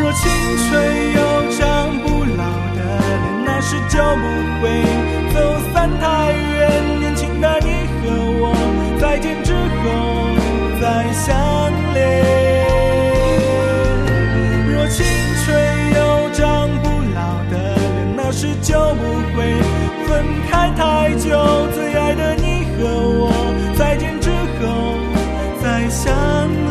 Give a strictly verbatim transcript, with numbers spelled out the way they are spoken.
青春有张不老的脸，那时就不会走散太远。年轻的你和我再见之后再相恋。若青春有张不老的脸，那时就不会分开太久。最爱的你和我再见之后再相恋。